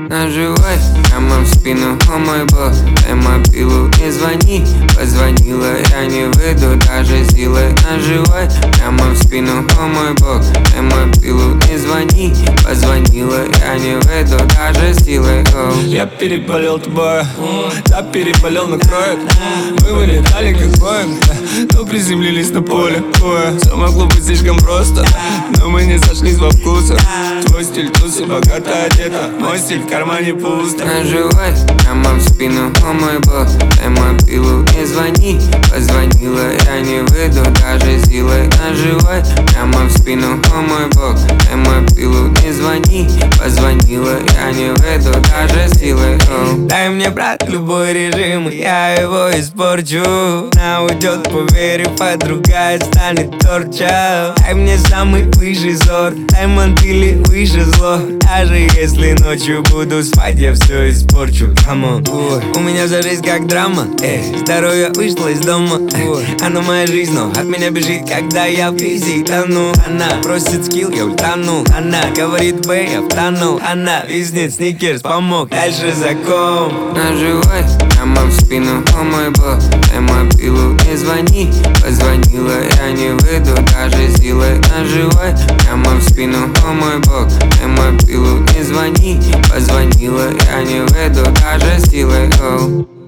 Наживай прямо в спину, о мой бог, дай мобилу, не звони. Позвонила, я не выйду даже силой. Наживай прямо в спину, о мой бог, дай мобилу, не звони. Позвонила, я не выйду даже силой. Я переболел тобой, да переболел на кровь. Мы вылетали как Боинг, но приземлились на поле боя. Все могло быть слишком просто, но мы не сошлись во вкусах. Твой стиль тусы, богато одета, мой стиль в кармане пусто. Наживай прямо в спину, о мой бог, дай мобилу, не звони. Позвонила, я не выйду даже силой. Наживай прямо в спину, о мой бог, дай мобилу, не звони. Позвонила, я не выйду даже силой. Дай мне, брат, любой режим, и я его испорчу. Она уйдет, поверив, а другая станет торча. Дай мне самый высший сорт, дай мантили выше зло. Даже если ночью буду спать, я все испорчу. Come on. У меня вся жизнь как драма, здоровье вышло из дома. Она моя жизнь, но от меня бежит, когда я в кризе тону. Она просит скилл, я ультану. Она говорит бэй, я втонул. Она виснет, сникерс помог, дальше закон. Наживай прямо в спину, о мой бог, дай мобилу, не звони. Позвонила, я не выйду даже силой. Наживай прямо в спину, о мой бог, дай мобилу, не звони. Позвонила, я не выйду даже силой.